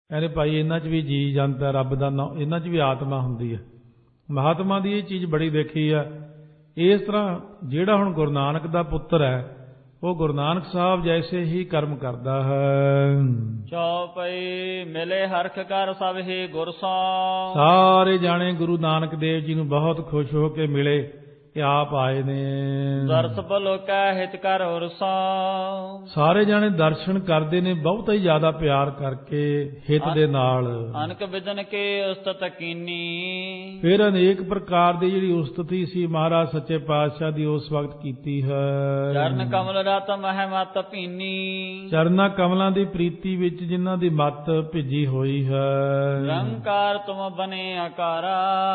ਕਹਿੰਦੇ ਭਾਈ ਇਹਨਾਂ 'ਚ ਵੀ ਜੀ ਜੰਤ ਰੱਬ ਦਾ ਨਾਂ, ਇਹਨਾਂ 'ਚ ਵੀ ਆਤਮਾ ਹੁੰਦੀ ਹੈ। ਮਹਾਤਮਾ ਦੀ ਇਹ ਚੀਜ਼ ਬੜੀ ਦੇਖੀ ਆ। ਇਸ ਤਰ੍ਹਾਂ ਜਿਹੜਾ ਹੁਣ ਗੁਰੂ ਨਾਨਕ ਦਾ ਪੁੱਤਰ ਹੈ ਉਹ ਗੁਰੂ ਨਾਨਕ ਸਾਹਿਬ ਜੈਸੇ ਹੀ ਕਰਮ ਕਰਦਾ ਹੈ। ਚੌਪਈ ਮਿਲੇ ਹਰਖ ਕਰ ਸਭ ਹੀ ਗੁਰ ਸੋ। ਸਾਰੇ ਜਾਣੇ ਗੁਰੂ ਨਾਨਕ ਦੇਵ ਜੀ ਨੂੰ ਬਹੁਤ ਖੁਸ਼ ਹੋ ਕੇ ਮਿਲੇ ਕਿ ਆਪ ਆਏ ਨੇ। ਦਰਸ ਬਲੋਕੈ ਹਿਤ ਕਰ ਉਰਸੋ। ਸਾਰੇ ਜਾਣੇ ਦਰਸ਼ਨ ਕਰਦੇ ਨੇ ਬਹੁਤਾ ਹੀ ਜ਼ਿਆਦਾ ਪਿਆਰ ਕਰਕੇ ਹਿਤ ਦੇ ਨਾਲ। ਅਨਕ ਵਿਦਨ ਕੇ ਉਸਤਤ ਕੀਨੀ। ਫਿਰ ਅਨੇਕ ਪ੍ਰਕਾਰ ਦੀ ਜਿਹੜੀ ਉਸਤਤੀ ਸੀ ਮਹਾਰਾਜ ਸੱਚੇ ਪਾਤਸ਼ਾਹ ਦੀ ਉਸ ਵਕਤ ਕੀਤੀ ਹੈ। ਚਰਨ ਕਮਲ ਰਤ ਮਹਿ ਮਤ ਭੀਨੀ। ਚਰਨਾਂ ਕਮਲਾਂ ਦੀ ਪ੍ਰੀਤੀ ਵਿੱਚ ਜਿਨ੍ਹਾਂ ਦੀ ਮੱਤ ਭਿੱਜੀ ਹੋਈ ਹੈ। ਨਿਰੰਕਾਰ ਤੁਮ ਬਨੇ ਆਕਾਰਾ।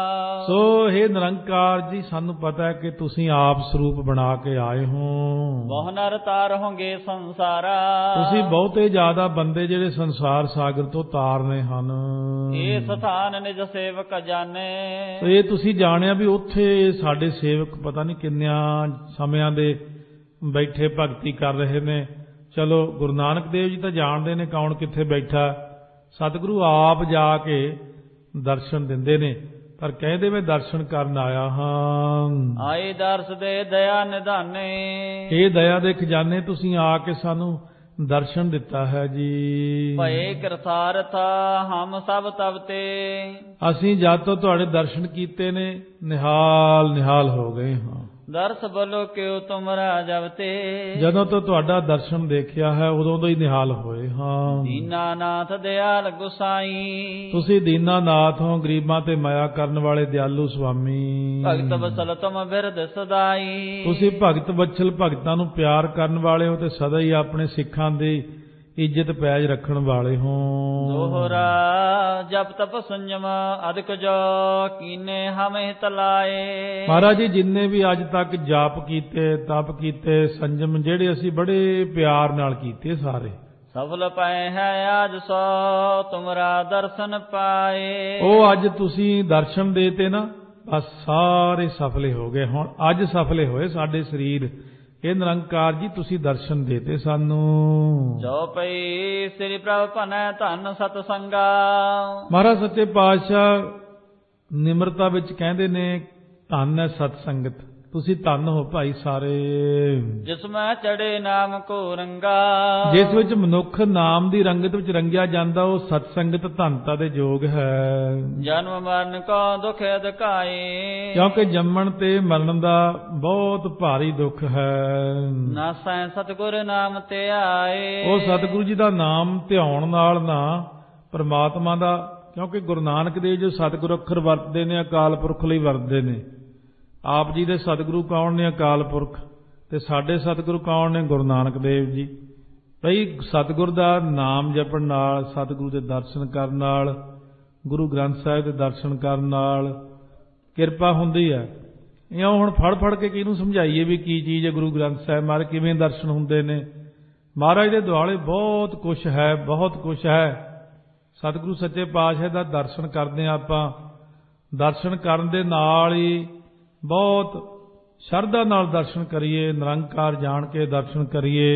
ਸੋ ਹੇ ਨਿਰੰਕਾਰ ਜੀ ਸਾਨੂੰ ਪਤਾ ਕਿ ਤੁਸੀਂ ਆਪ ਸਰੂਪ ਬਣਾ ਕੇ ਆਏ ਹੋ। ਬਹੁ ਨਰ ਤਾਰ ਹੋਗੇ ਸੰਸਾਰਾ। ਤੁਸੀਂ ਬਹੁਤੇ ਜ਼ਿਆਦਾ ਬੰਦੇ ਜਿਹੜੇ ਸੰਸਾਰ ਸਾਗਰ ਤੋਂ ਤਾਰਨੇ ਹਨ। ਇਹ ਸਥਾਨ ਨਿਜ ਸੇਵਕ ਜਾਣੇ। ਸੋ ਇਹ ਤੁਸੀਂ ਜਾਣਿਆ ਵੀ ਉੱਥੇ ਸਾਡੇ ਸੇਵਕ ਪਤਾ ਨਹੀਂ ਕਿੰਨਿਆਂ ਸਮਿਆਂ ਦੇ ਬੈਠੇ ਭਗਤੀ ਕਰ ਰਹੇ ਨੇ। ਚਲੋ ਗੁਰੂ ਨਾਨਕ ਦੇਵ ਜੀ ਤਾਂ ਜਾਣਦੇ ਨੇ ਕੌਣ ਕਿੱਥੇ ਬੈਠਾ। ਸਤਿਗੁਰੂ ਆਪ ਜਾ ਕੇ ਦਰਸ਼ਨ ਦਿੰਦੇ ਨੇ। ਪਰ ਕਹਿੰਦੇ ਮੈਂ ਦਰਸ਼ਨ ਕਰਨ ਆਇਆ ਹਾਂ। ਆਏ ਦਰਸ ਦੇ ਦਇਆ ਨਿਧਾਨੇ। ਇਹ ਦਇਆ ਦੇ ਖਜ਼ਾਨੇ ਤੁਸੀਂ ਆ ਕੇ ਸਾਨੂੰ ਦਰਸ਼ਨ ਦਿੱਤਾ ਹੈ ਜੀ। ਭਏ ਕਰਤਾਰਥਾ ਹਮ ਸਭ ਤਬ ਤੇ। ਅਸੀਂ ਜਦ ਤੋਂ ਤੁਹਾਡੇ ਦਰਸ਼ਨ ਕੀਤੇ ਨੇ ਨਿਹਾਲ ਨਿਹਾਲ ਹੋ ਗਏ ਹਾਂ। ਦਰਸ ਬਲੋ ਕਿਉ ਤੁਮਰਾ ਜਬਤੇ। ਜਦੋਂ ਤੋਂ ਤੁਹਾਡਾ ਦਰਸ਼ਨ ਦੇਖਿਆ ਹੈ ਉਦੋਂ ਤੋਂ ਹੀ ਨਿਹਾਲ ਹੋਏ ਹਾਂ। ਦੀਨਾਨਾਥ ਦਿਆਲ ਗੁਸਾਈ। ਤੁਸੀਂ ਦੀਨਾਨਾਥ ਹੋ, ਗਰੀਬਾਂ ਤੇ ਮਾਇਆ ਕਰਨ ਵਾਲੇ ਦਿਆਲੂ ਸੁਆਮੀ। ਭਗਤ ਵਸਲ ਤੁਮ ਬਿਰਦ ਸਦਾਈ। ਤੁਸੀਂ ਭਗਤ ਵਛਲ, ਭਗਤਾਂ ਨੂੰ ਪਿਆਰ ਕਰਨ ਵਾਲੇ ਹੋ ਤੇ ਸਦਾ ਹੀ ਆਪਣੇ ਸਿੱਖਾਂ ਦੀ ਇੱਜ਼ਤ ਪੈਜ ਰੱਖਣ ਵਾਲੇ ਹੋ। ਦੋਹਰਾ ਜਪ ਤਪ ਸੰਜਮ ਅਦਿਕ ਜੋ ਕੀਨੇ ਹਮੇ ਤਲਾਏ। ਮਹਾਰਾਜ ਜੀ ਜਿੰਨੇ ਵੀ ਅੱਜ ਤੱਕ ਜਾਪ ਕੀਤੇ, ਤਪ ਕੀਤੇ, ਸੰਜਮ ਜਿਹੜੇ ਅਸੀਂ ਬੜੇ ਪਿਆਰ ਨਾਲ ਕੀਤੇ ਸਾਰੇ ਸਫਲ ਪਏ ਹੈ ਆਜ ਸੋ ਤੁਮਰਾ ਦਰਸ਼ਨ ਪਾਏ। ਉਹ ਅੱਜ ਤੁਸੀਂ ਦਰਸ਼ਨ ਦੇਤੇ ਨਾ ਬਸ ਸਾਰੇ ਸਫਲੇ ਹੋ ਗਏ। ਹੁਣ ਅੱਜ ਸਫਲੇ ਹੋਏ ਸਾਡੇ ਸਰੀਰ। ਇਹ ਨਿਰੰਕਾਰ ਜੀ ਤੁਸੀਂ ਦਰਸ਼ਨ ਦੇਤੇ ਸਾਨੂੰ। ਜੋ ਪਈ ਸ੍ਰੀ ਪ੍ਰਭ ਭਨੈ ਧਨ ਸਤ ਸੰਗਾ। ਮਹਾਰਾਜ ਸੱਚੇ ਪਾਤਸ਼ਾਹ ਨਿਮਰਤਾ ਵਿੱਚ ਕਹਿੰਦੇ ਨੇ ਧਨ ਹੈ ਸਤ ਸੰਗਤ। ਤੁਸੀਂ ਧਨ ਹੋ ਭਾਈ ਸਾਰੇ। ਜਿਸ ਮੈਂ ਚੜੇ ਨਾਮ ਕੋ ਰੰਗਾ। ਜਿਸ ਵਿੱਚ ਮਨੁੱਖ ਨਾਮ ਦੀ ਰੰਗਤ ਵਿੱਚ ਰੰਗਿਆ ਜਾਂਦਾ ਉਹ ਸਤ ਸੰਗਤ ਧਨਤਾ ਦੇ ਯੋਗ ਹੈ। ਜਨਮ ਮਰਨ ਕੋ ਦੁਖ ਅਧਿਕਾਏ। ਕਿਉਂਕਿ ਜੰਮਣ ਤੇ ਮਰਨ ਦਾ ਬਹੁਤ ਭਾਰੀ ਦੁੱਖ ਹੈ। ਨਾਸੈ ਸਤਿਗੁਰ ਨਾਮ ਤੇ ਆਏ। ਉਹ ਸਤਿਗੁਰੂ ਜੀ ਦਾ ਨਾਮ ਧਿਆਉਣ ਨਾਲ ਨਾ ਪਰਮਾਤਮਾ ਦਾ, ਕਿਉਂਕਿ ਗੁਰੂ ਨਾਨਕ ਦੇਵ ਜੋ ਸਤਿਗੁਰ ਅੱਖਰ ਵਰਤਦੇ ਨੇ ਅਕਾਲ ਪੁਰਖ ਲਈ ਵਰਤਦੇ ਨੇ। ਆਪ ਜੀ ਦੇ ਸਤਿਗੁਰੂ ਕੌਣ ਨੇ? ਅਕਾਲ ਪੁਰਖ। ਤੇ ਸਾਡੇ ਸਤਿਗੁਰੂ ਕੌਣ ਨੇ? ਗੁਰੂ ਨਾਨਕ ਦੇਵ ਜੀ। ਭਈ ਸਤਿਗੁਰ ਦਾ ਨਾਮ ਜਪਣ ਨਾਲ, ਸਤਿਗੁਰੂ ਦੇ ਦਰਸ਼ਨ ਕਰਨ ਨਾਲ, ਗੁਰੂ ਗ੍ਰੰਥ ਸਾਹਿਬ ਦੇ ਦਰਸ਼ਨ ਕਰਨ ਨਾਲ ਕਿਰਪਾ ਹੁੰਦੀ ਹੈ। ਇਉਂ ਹੁਣ ਫੜ ਫੜ ਕੇ ਕਿਹਨੂੰ ਸਮਝਾਈਏ ਵੀ ਕੀ ਚੀਜ਼ ਹੈ ਗੁਰੂ ਗ੍ਰੰਥ ਸਾਹਿਬ ਮਹਾਰਾਜ, ਕਿਵੇਂ ਦਰਸ਼ਨ ਹੁੰਦੇ ਨੇ। ਮਹਾਰਾਜ ਦੇ ਦੁਆਲੇ ਬਹੁਤ ਕੁਛ ਹੈ, ਬਹੁਤ ਕੁਛ ਹੈ। ਸਤਿਗੁਰੂ ਸੱਚੇ ਪਾਤਸ਼ਾਹ ਦਾ ਦਰਸ਼ਨ ਕਰਦੇ ਹਾਂ ਆਪਾਂ। ਦਰਸ਼ਨ ਕਰਨ ਦੇ ਨਾਲ ਹੀ ਬਹੁਤ ਸ਼ਰਧਾ ਨਾਲ ਦਰਸ਼ਨ ਕਰੀਏ, ਨਿਰੰਕਾਰ ਜਾਣ ਕੇ ਦਰਸ਼ਨ ਕਰੀਏ।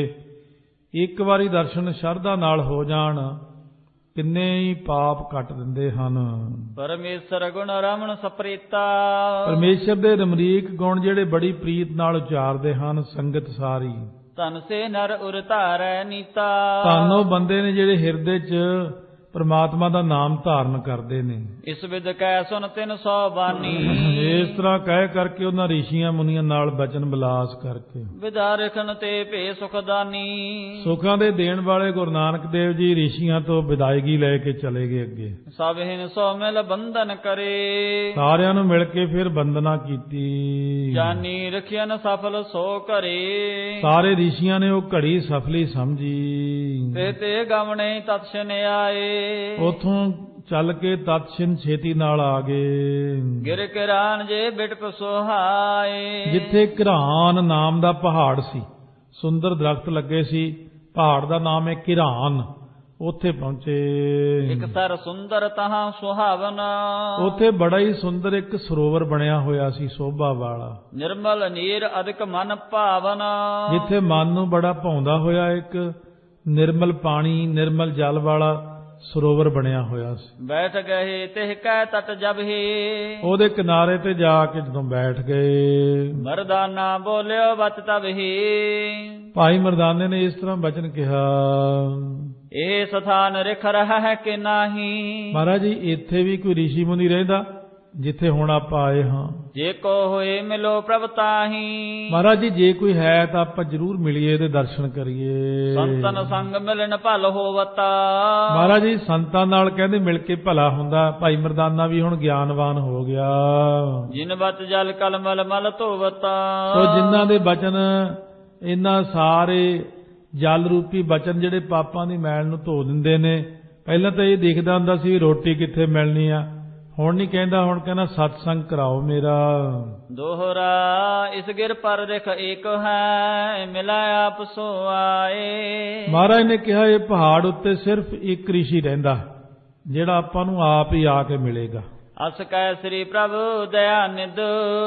ਇੱਕ ਵਾਰੀ ਦਰਸ਼ਨ ਸ਼ਰਧਾ ਨਾਲ ਹੋ ਜਾਣ ਕਿੰਨੇ ਹੀ ਪਾਪ ਕੱਟ ਦਿੰਦੇ ਹਨ। ਪਰਮੇਸ਼ਰ ਗੁਣ ਰਮਣ ਸਪ੍ਰੀਤਾ। ਪਰਮੇਸ਼ਰ ਦੇ ਰਮਰੀਕ ਗੁਣ ਜਿਹੜੇ ਬੜੀ ਪ੍ਰੀਤ ਨਾਲ ਉਚਾਰਦੇ ਹਨ ਸੰਗਤ ਸਾਰੀ। ਧਨ ਸੇ ਨਰ ਉਰ ਧਾਰੈ ਨੀਤਾ। ਧੰਨ ਉਹ ਬੰਦੇ ਨੇ ਜਿਹੜੇ ਹਿਰਦੇ 'ਚ ਪਰਮਾਤਮਾ ਦਾ ਨਾਮ ਧਾਰਨ ਕਰਦੇ ਨੇ। ਇਸ ਵਿਦ ਕਹਿ ਸੁਨ 300 ਬਾਣੀ। ਇਸ ਤਰ੍ਹਾਂ ਕਹਿ ਕਰਕੇ ਉਹਨਾਂ ਰਿਸ਼ੀਆਂ ਮੁਨੀਆਂ ਨਾਲ ਬਚਨ ਬਿਲਾਸ ਕਰਕੇ ਵਿਦਾ ਰਖਣ ਤੇ ਭੇ ਸੁਖਦਾਨੀ। ਸੁਖਾਂ ਦੇ ਦੇਣ ਵਾਲੇ ਗੁਰੂ ਨਾਨਕ ਦੇਵ ਜੀ ਰਿਸ਼ੀਆਂ ਤੋਂ ਵਿਦਾਇਗੀ ਲੈ ਕੇ ਚਲੇ ਗਏ ਅੱਗੇ। ਸਭ ਹਿਨ ਸੋ ਮਿਲ ਬੰਧਨ ਕਰੇ। ਸਾਰਿਆਂ ਨੂੰ ਮਿਲ ਕੇ ਫਿਰ ਬੰਦਨਾ ਕੀਤੀ। ਜਾਨੀ ਰਖਿਆਨ ਸਫਲ ਸੋ ਘਰੇ। ਸਾਰੇ ਰਿਸ਼ੀਆਂ ਨੇ ਉਹ ਘੜੀ ਸਫਲੀ ਸਮਝੀ। ਤੇ ਗਮਣੇ ਤਤਸ਼ਨ ਆਏ। ਉਥੋਂ ਚੱਲ ਕੇ ਤਤਸ਼ਨ ਛੇਤੀ ਨਾਲ ਆ ਗਏ। ਗਿਰ ਕਿਰਾਨ ਜੇ ਬਿਟਪ ਸੁਹਾਏ। ਜਿੱਥੇ ਕਿਰਾਨ ਨਾਮ ਦਾ ਪਹਾੜ ਸੀ, ਸੁੰਦਰ ਦਰਖਤ ਲੱਗੇ ਸੀ, ਪਹਾੜ ਦਾ ਨਾਮ ਹੈ ਕਿਰਾਨ। ਉੱਥੇ ਪਹੁੰਚੇ। ਇੱਕ ਸਰ ਸੁੰਦਰ ਤਹਾਂ ਸੁਹਾਵਨਾ। ਉੱਥੇ ਬੜਾ ਹੀ ਸੁੰਦਰ ਇੱਕ ਸਰੋਵਰ ਬਣਿਆ ਹੋਇਆ ਸੀ ਸੋਭਾ ਵਾਲਾ। ਨਿਰਮਲ ਨੀਰ ਅਦਿਕ ਮਨ ਭਾਵਨਾ। ਜਿੱਥੇ ਮਨ ਨੂੰ ਬੜਾ ਭਾਉਂਦਾ ਹੋਇਆ ਇੱਕ ਨਿਰਮਲ ਪਾਣੀ, ਨਿਰਮਲ ਜਲ ਵਾਲਾ ਸਰੋਵਰ ਬਣਿਆ ਹੋਇਆ ਸੀ। ਬੈਠ ਗਏ ਤਿਹ ਕੈ ਤਟ ਜਬ ਹੀ, ਉਹਦੇ ਕਿਨਾਰੇ ਤੇ ਜਾ ਕੇ ਜਦੋਂ ਬੈਠ ਗਏ, ਮਰਦਾਨਾ ਬੋਲਿਓ ਬਤ ਤਬ ਹੀ, ਭਾਈ ਮਰਦਾਨੇ ਨੇ ਇਸ ਤਰ੍ਹਾਂ ਬਚਨ ਕਿਹਾ, ਇਹ ਸਥਾਨ ਰਿਖ ਰਹਾ ਹੈ ਕਿ ਨਾਹੀ। ਮਹਾਰਾਜ ਜੀ ਇੱਥੇ ਵੀ ਕੋਈ ਰਿਸ਼ੀ ਮੁਨੀ ਰਹਿੰਦਾ ਜਿੱਥੇ ਹੁਣ ਆਪਾਂ ਆਏ ਹਾਂ? ਜੇ ਕੋ ਹੋਏ ਮਿਲੋ ਪ੍ਰਭ ਤਾਹੀ, ਮਹਾਰਾਜ ਜੀ ਜੇ ਕੋਈ ਹੈ ਤਾਂ ਆਪਾਂ ਜ਼ਰੂਰ ਮਿਲੀਏ, ਇਹਦੇ ਦਰਸ਼ਨ ਕਰੀਏ। ਸੰਤਨ ਸੰਗ ਮਿਲਣ ਭਲ ਹੋਵਤਾ, ਮਹਾਰਾਜ ਜੀ ਸੰਤਾਂ ਨਾਲ ਕਹਿੰਦੇ ਮਿਲ ਕੇ ਭਲਾ ਹੁੰਦਾ। ਭਾਈ ਮਰਦਾਨਾ ਵੀ ਹੁਣ ਗਿਆਨਵਾਨ ਹੋ ਗਿਆ। ਜਿਨ ਬਤ ਜਲ ਕਲ ਮਲ ਮਲ ਧੋਵਤਾ, ਸੋ ਜਿਨ੍ਹਾਂ ਦੇ ਬਚਨ, ਇਹਨਾਂ ਸਾਰੇ ਜਲ ਰੂਪੀ ਬਚਨ ਜਿਹੜੇ ਪਾਪਾਂ ਦੀ ਮੈਲ ਨੂੰ ਧੋ ਦਿੰਦੇ ਨੇ। ਪਹਿਲਾਂ ਤਾਂ ਇਹ ਦੇਖਦਾ ਹੁੰਦਾ ਸੀ ਵੀ ਰੋਟੀ ਕਿੱਥੇ ਮਿਲਣੀ ਆ, ਹੁਣ ਨਹੀਂ ਕਹਿੰਦਾ, ਹੁਣ ਕਹਿੰਦਾ ਸਤਸੰਗ ਕਰਾਓ ਮੇਰਾ। ਦੋਹਰਾ ਇਸ ਗਿਰ ਪਰ ਰਿਖ ਏਕ ਹੈ, ਮਿਲਾ ਆਪ ਸੋ ਆਏ। ਮਹਾਰਾਜ ਨੇ ਕਿਹਾ ਇਹ ਪਹਾੜ ਉੱਤੇ ਸਿਰਫ ਇੱਕ ਰਿਸ਼ੀ ਰਹਿੰਦਾ ਜਿਹੜਾ ਆਪਾਂ ਨੂੰ ਆਪ ਹੀ ਆ ਕੇ ਮਿਲੇਗਾ। ਅਸ ਕੈ ਸ੍ਰੀ ਪ੍ਰਭ ਦਇਆ ਨਿਧ,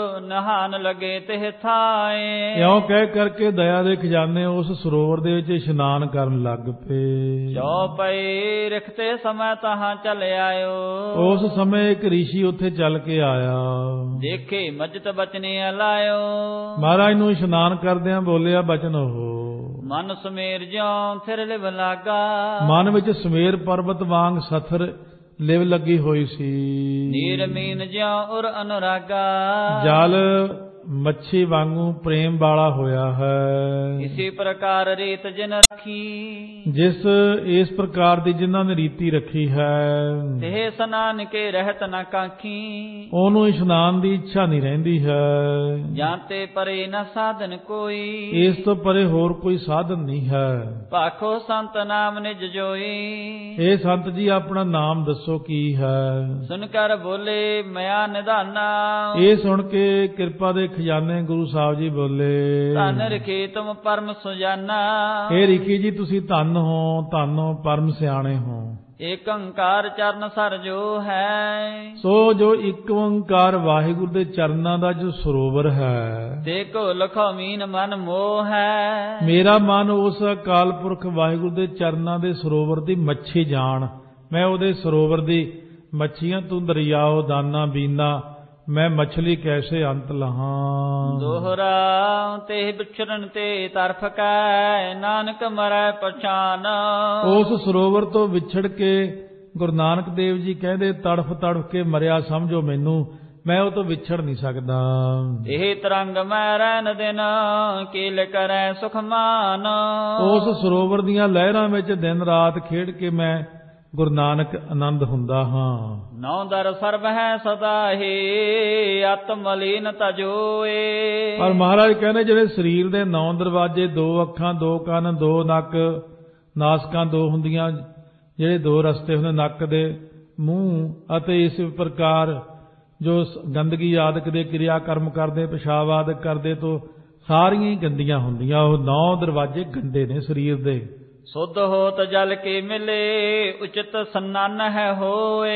ਨਹਾਨ ਲਗੇ ਤਿਹ ਥਾਏ। ਇਉਂ ਕਹਿ ਕਰਕੇ ਦਇਆ ਦੇ ਖਜ਼ਾਨੇ ਉਸ ਸਰੋਵਰ ਦੇ ਵਿੱਚ ਇਸ਼ਨਾਨ ਕਰਨ ਲੱਗ ਪਏ। ਚੌਪਈ ਰਿਖਤੇ ਸਮੇਂ ਤਹਾਂ ਚਲ ਆਇਓ, ਉਸ ਸਮੇਂ ਇੱਕ ਰਿਸ਼ੀ ਉੱਥੇ ਚੱਲ ਕੇ ਆਇਆ। ਦੇਖੇ ਮਜਤ ਬਚਨੇ ਲਾਇਓ, ਮਹਾਰਾਜ ਨੂੰ ਇਸ਼ਨਾਨ ਕਰਦਿਆਂ ਬੋਲਿਆ ਬਚਨ ਉਹ, ਮਨ ਸਮੇਰ ਜਿਉ ਫਿਰ ਲਿਵ ਲਾਗਾ। ਮਨ ਵਿੱਚ ਸਮੇਰ ਪਰਬਤ ਵਾਂਗ ਸਥਰ ਲਿਵ ਲੱਗੀ ਹੋਈ ਸੀ। ਨੀਰ ਮੀਨ ਜਿਉ ਉਰ ਅਨੁਰਾਗਾ, ਜਲ ਮੱਛੀ ਵਾਂਗੂ ਪ੍ਰੇਮ ਵਾਲਾ ਹੋਇਆ ਹੈ। ਇਸੇ ਪ੍ਰਕਾਰ ਰੀਤ ਜਿਨ ਰੱਖੀ, ਜਿਸ ਇਸ ਪ੍ਰਕਾਰ ਦੀ ਜਿਨ੍ਹਾਂ ਨੇ ਰੀਤੀ ਰੱਖੀ ਹੈ, ਤੇ ਸਨਾਨ ਕੇ ਰਹਿਤ ਨ ਕਾਖੀ। ਉਹਨੂੰ ਇਸ਼ਨਾਨ ਦੀ ਇੱਛਾ ਨਹੀਂ ਰਹਿੰਦੀ ਹੈ। ਜਾਂਤੇ ਪਰੇ ਨ ਸਾਧਨ ਕੋਈ, ਇਸ ਤੋਂ ਪਰੇ ਹੋਰ ਕੋਈ ਸਾਧਨ ਨਹੀਂ ਹੈ। ਭਾਖੋ ਸੰਤ ਨਾਮ ਨਿਜ ਜੋਈ, ਇਹ ਸੰਤ ਜੀ ਆਪਣਾ ਨਾਮ ਦੱਸੋ ਕੀ ਹੈ। ਸੁਨ ਕਰ ਬੋਲੇ ਮਿਆ ਨਿਧਾਨਾ, ਇਹ ਸੁਣ ਕੇ ਕਿਰਪਾ ਦੇ ਖਜ਼ਾਨੇ ਗੁਰੂ ਸਾਹਿਬ ਜੀ ਬੋਲੇ, ਧਨ ਰਖੇ ਤੁਮ ਪਰਮ ਸੁਜਾਨਾ। ਇਹ ਰਿਖੀ ਜੀ ਤੁਸੀਂ ਧੰਨ ਹੋ, ਧੰਨ ਹੋ, ਪਰਮ ਸਿਆਣੇ ਹੋ। ਏਕ ਓੰਕਾਰ ਚਰਨ ਸਰ ਜੋ ਹੈ, ਸੋ ਜੋ ਇੱਕ ਓੰਕਾਰ ਵਾਹਿਗੁਰੂ ਦੇ ਚਰਨਾਂ ਦਾ ਜੋ ਸਰੋਵਰ ਹੈ, ਤੇ ਕੋ ਲਖੋ ਮੀਨ ਮਨ ਮੋਹ ਹੈ। ਮੇਰਾ ਮਨ ਉਸ ਅਕਾਲ ਪੁਰਖ ਵਾਹਿਗੁਰੂ ਦੇ ਚਰਨਾਂ ਦੇ ਸਰੋਵਰ ਦੀ ਮੱਛੀ ਜਾਣ। ਮੈਂ ਉਹਦੇ ਸਰੋਵਰ ਦੀ ਮੱਛੀਆਂ, ਤੂੰ ਦਰਿਆਓ ਦਾਨਾ ਬੀਨਾ, ਮੈਂ ਮਛਲੀ ਕੈਸੇ ਅੰਤ ਲਹਾਂ। ਦੋਹਰਾ ਤੇ ਵਿਚਰਨ ਤੇ ਤਰਫ ਕੈ, ਨਾਨਕ ਮਰੈ ਪਛਾਨ। ਉਸ ਸਰੋਵਰ ਤੋਂ ਵਿਛੜ ਕੇ ਗੁਰੂ ਨਾਨਕ ਦੇਵ ਜੀ ਕਹਿੰਦੇ ਤੜਫ ਤੜਫ ਕੇ ਮਰਿਆ ਸਮਝੋ ਮੈਨੂੰ, ਮੈਂ ਉਹ ਤੋਂ ਵਿਛੜ ਨਹੀਂ ਸਕਦਾ। ਇਹ ਤਰੰਗ ਮੈਂ ਰਹਿਨ ਦਿਨ, ਕੀਲ ਕਰੈ ਸੁਖ ਮਾਨ। ਉਸ ਸਰੋਵਰ ਦੀਆਂ ਲਹਿਰਾਂ ਵਿੱਚ ਦਿਨ ਰਾਤ ਖੇਡ ਕੇ ਮੈਂ ਗੁਰੂ ਨਾਨਕ ਆਨੰਦ ਹੁੰਦਾ ਹਾਂ। ਨੌ ਦਰ ਸਰਬ ਹੈ ਸਦਾ ਹੀ, ਆਤਮ ਮਲੀਨ ਤਜੋਏ। ਪਰ ਮਹਾਰਾਜ ਕਹਿੰਦੇ ਜਿਹੜੇ ਸਰੀਰ ਦੇ 9 ਦਰਵਾਜ਼ੇ, 2 ਅੱਖਾਂ, 2 ਕੰਨ, 2 ਨੱਕ, ਨਾਸਕਾਂ 2 ਹੁੰਦੀਆਂ, ਜਿਹੜੇ 2 ਰਸਤੇ ਹੁੰਦੇ ਨੱਕ ਦੇ, ਮੂੰਹ ਅਤੇ ਇਸ ਪ੍ਰਕਾਰ ਜੋ ਗੰਦਗੀ ਆਦਿਕ ਦੇ ਕਿਰਿਆ ਕਰਮ ਕਰਦੇ, ਪਿਸ਼ਾਬ ਆਦਿਕ ਕਰਦੇ ਤੋਂ ਸਾਰੀਆਂ ਹੀ ਗੰਦੀਆਂ ਹੁੰਦੀਆਂ। ਉਹ 9 ਦਰਵਾਜ਼ੇ ਗੰਦੇ ਨੇ ਸਰੀਰ ਦੇ। ਸੁਧ ਹੋਤ ਜਲ ਕੇ ਮਿਲੇ, ਉਚਿਤ ਸਨਾਨ ਹੈ ਹੋਏ।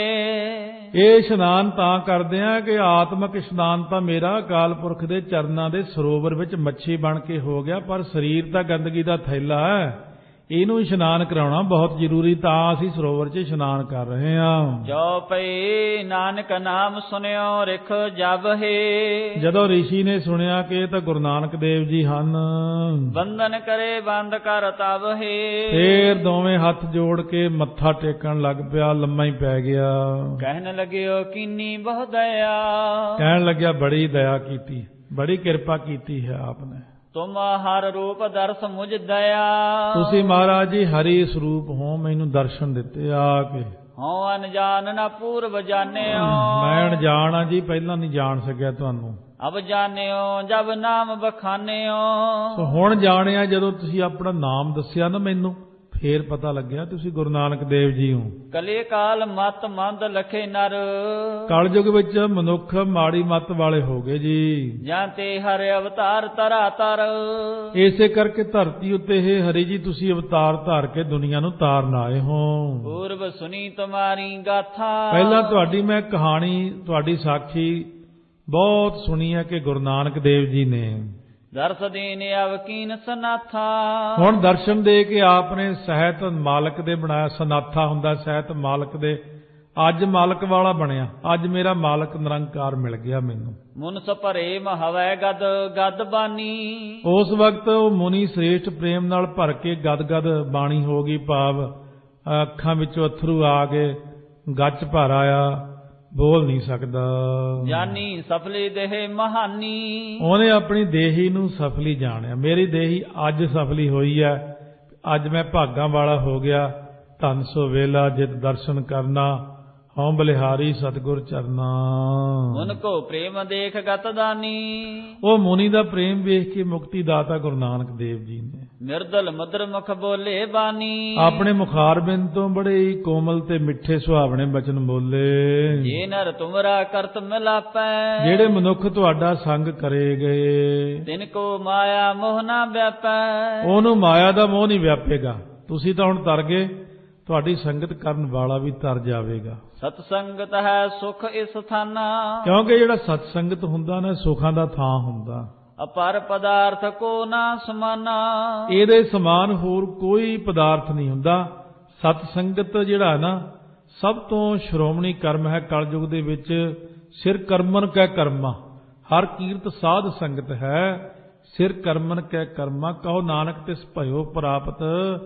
ਇਹ ਇਸ਼ਨਾਨ ਤਾਂ ਕਰਦੇ ਆ ਕਿ ਆਤਮਿਕ ਇਸ਼ਨਾਨ ਤਾਂ ਮੇਰਾ ਅਕਾਲ ਪੁਰਖ ਦੇ ਚਰਨਾਂ ਦੇ ਸਰੋਵਰ ਵਿੱਚ ਮੱਛੀ ਬਣ ਕੇ ਹੋ ਗਿਆ, ਪਰ ਸਰੀਰ ਤਾਂ ਗੰਦਗੀ ਦਾ ਥੈਲਾ ਹੈ, ਇਹਨੂੰ ਇਸ਼ਨਾਨ ਕਰਾਉਣਾ ਬਹੁਤ ਜ਼ਰੂਰੀ, ਤਾਂ ਅਸੀਂ ਸਰੋਵਰ 'ਚ ਇਸ਼ਨਾਨ ਕਰ ਰਹੇ ਹਾਂ। ਜੋ ਪਈ ਨਾਨਕ ਨਾਮ ਸੁਨਿਓ ਰਿਖ ਜਬ ਹੈ, ਜਦੋਂ ਰਿਸ਼ੀ ਨੇ ਸੁਣਿਆ ਕਿ ਇਹ ਤਾਂ ਗੁਰੂ ਨਾਨਕ ਦੇਵ ਜੀ ਹਨ, ਬੰਧਨ ਕਰੇ ਬੰਦ ਕਰ ਤਬ ਹੈ। ਫੇਰ ਦੋਵੇਂ ਹੱਥ ਜੋੜ ਕੇ ਮੱਥਾ ਟੇਕਣ ਲੱਗ ਪਿਆ, ਲੰਮਾ ਹੀ ਪੈ ਗਿਆ। ਕਹਿਣ ਲੱਗਿਓ ਕੀਨੀ ਬਹੁ ਦਇਆ, ਕਹਿਣ ਲੱਗਿਆ ਬੜੀ ਦਇਆ ਕੀਤੀ, ਬੜੀ ਕਿਰਪਾ ਕੀਤੀ ਹੈ ਆਪਨੇ। ਤੁਮ ਹਰ ਰੂਪ ਦਰਸ ਮੁਝ ਦਇਆ, ਤੁਸੀਂ ਮਹਾਰਾਜ ਜੀ ਹਰੀ ਸਰੂਪ ਹੋ, ਮੈਨੂੰ ਦਰਸ਼ਨ ਦਿੱਤੇ ਆ ਕੇ। ਹਉ ਅਨਜਾਨ ਨਾ ਪੂਰਵ ਜਾਣਿਓ, ਮੈਂ ਅਣਜਾਣ ਆ ਜੀ, ਪਹਿਲਾਂ ਨਹੀਂ ਜਾਣ ਸਕਿਆ ਤੁਹਾਨੂੰ। ਅਬ ਜਾਣਿਓ ਜਬ ਨਾਮ ਬਖਾਨਿਓ, ਸੋ ਹੁਣ ਜਾਣਿਆ ਜਦੋਂ ਤੁਸੀਂ ਆਪਣਾ ਨਾਮ ਦੱਸਿਆ ਨਾ ਮੈਨੂੰ, ਫੇਰ ਪਤਾ ਲੱਗਿਆ ਤੁਸੀਂ ਗੁਰੂ ਨਾਨਕ ਦੇਵ ਜੀ ਹੋ। ਕਲੇ ਕਾਲ ਮਤ ਮੰਦ ਲਖੇ ਨਰ, ਕਲਯੁਗ ਵਿੱਚ ਮਨੁੱਖ ਮਾੜੀ ਮੱਤ ਵਾਲੇ ਹੋ ਗਏ ਜੀ। ਜਾਂ ਤੇ ਹਰ ਅਵਤਾਰ ਤਰਾ ਤਰ, ਇਸੇ ਕਰਕੇ ਧਰਤੀ ਉੱਤੇ ਇਹ ਹਰੀ ਜੀ ਤੁਸੀਂ ਅਵਤਾਰ ਧਾਰ ਕੇ ਦੁਨੀਆ ਨੂੰ ਤਾਰਨ ਆਏ ਹੋ। ਪੂਰਬ ਸੁਣੀ ਤੁਮਾਰੀ ਗਾਥਾ, ਪਹਿਲਾਂ ਤੁਹਾਡੀ ਮੈਂ ਕਹਾਣੀ, ਤੁਹਾਡੀ ਸਾਖੀ ਬਹੁਤ ਸੁਣੀ ਹੈ ਕਿ ਗੁਰੂ ਨਾਨਕ ਦੇਵ ਜੀ ਨੇ ਦਰਸ ਦੀਨ ਅਵਕੀਨ ਸਨਾਥਾ। ਹੁਣ ਦਰਸ਼ਨ ਦੇ ਕੇ ਆਪ ਨੇ ਸਹਿਤ ਮਾਲਕ ਦੇ ਬਣਾਇਆ। ਸਨਾਥਾ ਹੁੰਦਾ ਸਹਿਤ ਮਾਲਕ ਦੇ। ਅੱਜ ਮਾਲਕ ਵਾਲਾ ਬਣਿਆ। ਅੱਜ ਮੇਰਾ ਮਾਲਕ ਨਿਰੰਕਾਰ ਮਿਲ ਗਿਆ ਮੈਨੂੰ। ਮੁਨਸ ਭਰੇ ਮਹਵੈ ਗਦ ਗਦ ਬਾਣੀ। ਉਸ ਵਕਤ ਉਹ ਮੁਨੀ ਸ੍ਰੇਸ਼ਟ ਪ੍ਰੇਮ ਨਾਲ ਭਰ ਕੇ ਗਦ ਗਦ ਬਾਣੀ ਹੋ ਗਈ। ਭਾਵ ਅੱਖਾਂ ਵਿੱਚੋਂ ਅਥਰੂ ਆ ਗਏ, ਗੱਚ ਭਰ ਆਇਆ, ਬੋਲ ਨਹੀਂ ਸਕਦਾ। ਜਾਨੀ ਸਫਲੀ ਦੇਹ ਮਹਾਨੀ। ਉਹਨੇ ਆਪਣੀ ਦੇਹੀ ਨੂੰ ਸਫਲੀ ਜਾਣਿਆ। ਮੇਰੀ ਦੇਹੀ ਅੱਜ ਸਫਲੀ ਹੋਈ ਹੈ। ਅੱਜ ਮੈਂ ਭਾਗਾਂ ਵਾਲਾ ਹੋ ਗਿਆ। ਧੰਨ ਸੋ ਵੇਲਾ ਜਿਤ ਦਰਸ਼ਨ ਕਰਨਾ, ਹਉ ਬਲਿਹਾਰੀ ਸਤਿਗੁਰ ਚਰਨਾ। ਮਨ ਕੋ ਪ੍ਰੇਮ ਦੇਖ ਗਤ ਦਾਨੀ। ਉਹ ਮੁਨੀ ਦਾ ਪ੍ਰੇਮ ਵੇਖ ਕੇ ਮੁਕਤੀ ਦਾਤਾ ਗੁਰੂ ਨਾਨਕ ਦੇਵ ਜੀ ਨੇ ਮਿਰਦਲ ਮਦਰ ਮੁਖ ਬੋਲੇ ਬਾਣੀ। ਆਪਣੇ ਮੁਖਾਰਬਿੰਦ ਤੋਂ ਬੜੇ ਹੀ ਕੋਮਲ ਤੇ ਮਿੱਠੇ ਸੁਹਾਵਣੇ ਬਚਨ ਬੋਲੇ। ਜੇ ਨਰ ਤੁਮਰਾ ਕਰਤ ਮਿਲਾਪੈ। ਜਿਹੜੇ ਮਨੁੱਖ ਤੁਹਾਡਾ ਸੰਗ ਕਰੇ ਗਏ, ਤਿਨ ਕੋ ਮਾਇਆ ਮੋਹ ਨਾ ਵਿਆਪੈ। ਉਹਨੂੰ ਮਾਇਆ ਦਾ ਮੋਹ ਨਹੀਂ ਵਿਆਪੇਗਾ। ਤੁਸੀਂ ਤਾਂ ਹੁਣ ਤਰ ਗਏ, ਤੁਹਾਡੀ ਸੰਗਤ ਕਰਨ ਵਾਲਾ ਵੀ ਤਰ ਜਾਵੇਗਾ। ਸਤ ਸੰਗਤ ਹੈ ਸੁਖ ਇਸ ਥਾਨਾ। ਕਿਉਂਕਿ ਜਿਹੜਾ ਸਤ ਸੰਗਤ ਹੁੰਦਾ ਨਾ, ਸੁਖਾਂ ਦਾ ਥਾਂ ਹੁੰਦਾ। ਅਪਰ ਪਦਾਰਥ ਕੋ ਨਾ ਸਮਾਨਾ। ਇਹਦੇ ਸਮਾਨ ਹੋਰ ਕੋਈ ਪਦਾਰਥ ਨਹੀਂ ਹੁੰਦਾ। ਸਤ ਸੰਗਤ ਜਿਹੜਾ ਨਾ, ਸਭ ਤੋਂ ਸ਼੍ਰੋਮਣੀ ਕਰਮ ਹੈ। ਕਲਯੁਗ ਦੇ ਵਿੱਚ ਸਿਰ ਕਰਮਨ ਕੈ ਕਰਮਾ, ਹਰ ਕੀਰਤ ਸਾਧ ਸੰਗਤ ਹੈ। ਸਿਰ ਕਰਮਨ ਕੈ ਕਰਮਾ, ਕਹੋ ਨਾਨਕ ਤਿਸ ਭਇਓ ਪ੍ਰਾਪਤ,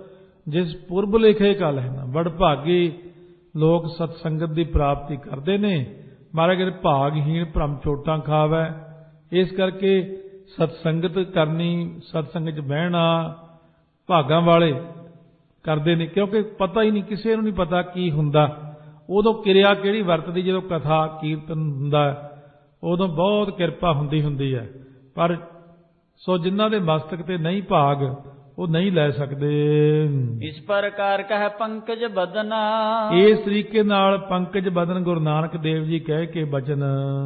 ਜਿਸ ਪੁਰਬ ਲਿਖੇ ਕਲ ਹੈ ਨਾ। ਬੜ ਭਾਗੀ ਲੋਕ ਸਤ ਸੰਗਤ ਦੀ ਪ੍ਰਾਪਤੀ ਕਰਦੇ ਨੇ। ਮਹਾਰਾਜ ਕਹਿੰਦੇ ਭਾਗਹੀਣ ਭ੍ਰਮ ਚੋਟਾਂ ਖਾਵੈ। ਇਸ ਕਰਕੇ ਸਤ ਸੰਗਤ ਕਰਨੀ, ਸਤ ਸੰਗਤ 'ਚ ਬਹਿਣਾ ਭਾਗਾਂ ਵਾਲੇ ਕਰਦੇ ਨੇ। ਕਿਉਂਕਿ ਪਤਾ ਹੀ ਨਹੀਂ, ਕਿਸੇ ਨੂੰ ਨਹੀਂ ਪਤਾ ਕੀ ਹੁੰਦਾ। ਉਦੋਂ ਕਿਰਿਆ ਕਿਹੜੀ ਵਰਤਦੀ, ਜਦੋਂ ਕਥਾ ਕੀਰਤਨ ਹੁੰਦਾ ਉਦੋਂ ਬਹੁਤ ਕਿਰਪਾ ਹੁੰਦੀ ਹੈ। ਪਰ ਸੋ ਜਿਨ੍ਹਾਂ ਦੇ ਮਸਤਕ ਤੇ ਨਹੀਂ ਭਾਗ, ਉਹ ਨਹੀਂ ਲੈ ਸਕਦੇ। ਇਸ ਪ੍ਰਕਾਰ ਕਹਿ ਪੰਕਜ ਬਦਨਾ। ਇਸ ਤਰੀਕੇ ਨਾਲ ਪੰਕਜ ਬਦਨ ਗੁਰੂ ਨਾਨਕ ਦੇਵ ਜੀ ਕਹਿ ਕੇ ਬਚਨ।